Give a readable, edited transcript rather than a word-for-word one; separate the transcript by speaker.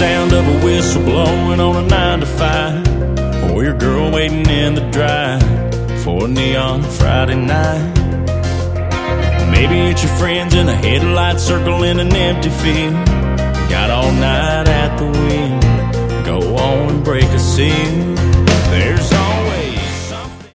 Speaker 1: sound of a whistle blowing on a 9 to 5, or your girl waiting in the drive for a neon Friday night. Maybe it's your friends in a headlight circle in an empty field. Got all night at the wheel, go on and break a seal. There's